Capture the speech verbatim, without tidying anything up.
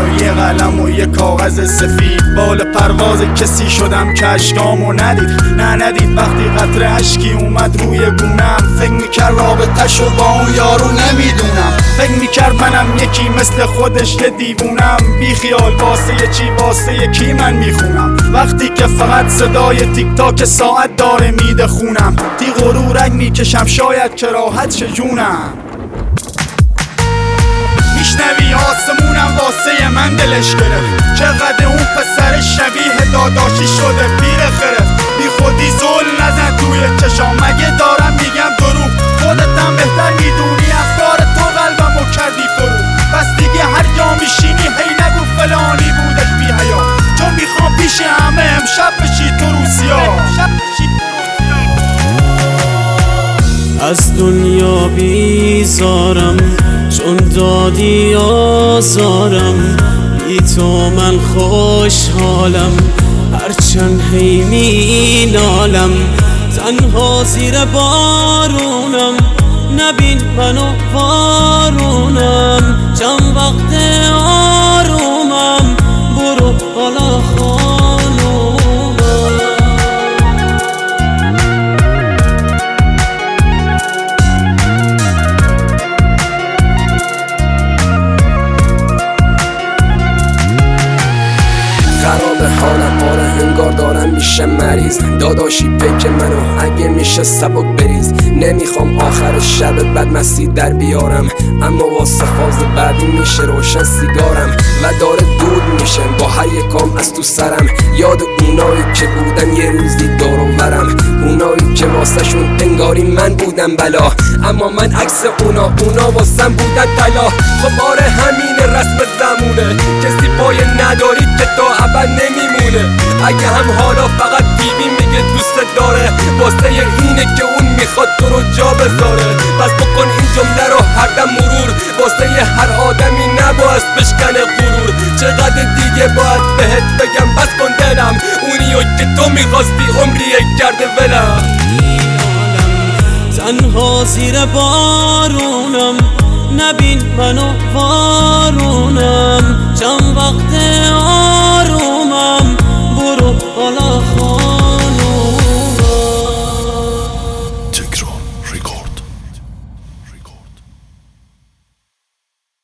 و یه قلم و یه کاغذ سفید. بال پرواز کسی شدم که اشکامو ندید، نه ندید وقتی قطره اشکی اومد روی گونم. فکر میکرد رابطه‌شو با اون یارو نمیدونم، فکر میکرد منم یکی مثل خودش یه دیوونم. بی خیال واسه چی واسه کی من میخونم، وقتی که فقط صدای تیک تاک ساعت داره میده خونم. تیغ و رو رنگ میکشم شاید که راحت شه جونم. میشنوی آسمونم واسه من دلش گرفت، چقدر اون پسر شبیه داداشی شده پیر خرف. بی خودی زل نزن توی چشام، مگه دارم میگم دروغ؟ خودتم بهتر میدونی افکار تو قلبمو کردی فرو. پس دیگه هر جا میشینی هی نگو فلانی بودش بی حیا، چون میخوام پیش همه امشب بشی تو روسیا. از دنیا بیزارم چون دادی آزارم، بی تو من خوشحالم هرچند هی می نالم. تنها زیر بارونم نبین منو وارونم، چند وقت آرومم برو حالا خانومم. خراب حالم آره انگار دارم میشه مریض، داداشی بک منو اگه میشه سبک بریز. نمیخوام آخر شب بدمستی در بیارم، اما واسه فاز بعدی میشه روشن سیگارم و داره دود میشه با هر یکام از تو سرم. یاد اونایی که بودن یه روزی دور و برم، اونایی که واسه شون انگاری من بودم بلا، اما من عکس اونا اونا واسم بودن طلا. خب آره همین رسم زمونه، کسی پای نداری که تا ابد نمیمونه. اگه هم حالا فقط دیوی میگه دوست داره، واسه اینه که اون میخواد تو رو جا بذاره. پس بکن این جمله رو هر دم مرور، واسه هر آدمی نباید بشکنه غرور. چقدر دیگه باید بهت بگم بس کن دلم، اونیو که تو میخواستی عمری کرده ولم. تنها زیر بارونم نبین منو وارونم، چند